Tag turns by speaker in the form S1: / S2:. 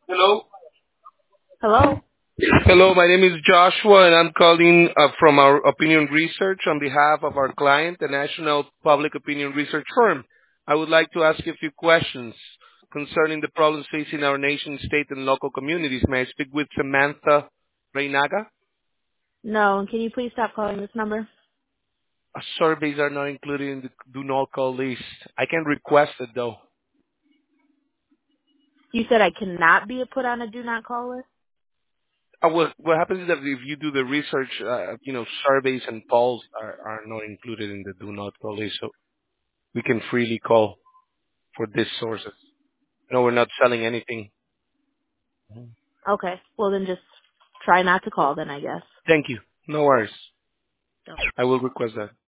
S1: Hello.
S2: Hello?
S1: Hello, my name is Joshua, and I'm calling from our opinion research on behalf of our client, the National Public Opinion Research Firm. I would like to ask you a few questions concerning the problems facing our nation, state, and local communities. May I speak with Samantha Reynaga?
S2: No, can you please stop calling this number?
S1: Surveys are not included in the do not call list. I can request it, though.
S2: You said I cannot be put on a do not call list?
S1: What happens is that if you do the research, surveys and polls are not included in the do not call list, so we can freely call for these sources. No, we're not selling anything.
S2: Okay, well then just try not to call then, I guess.
S1: Thank you. No worries.
S2: Okay.
S1: I will request that.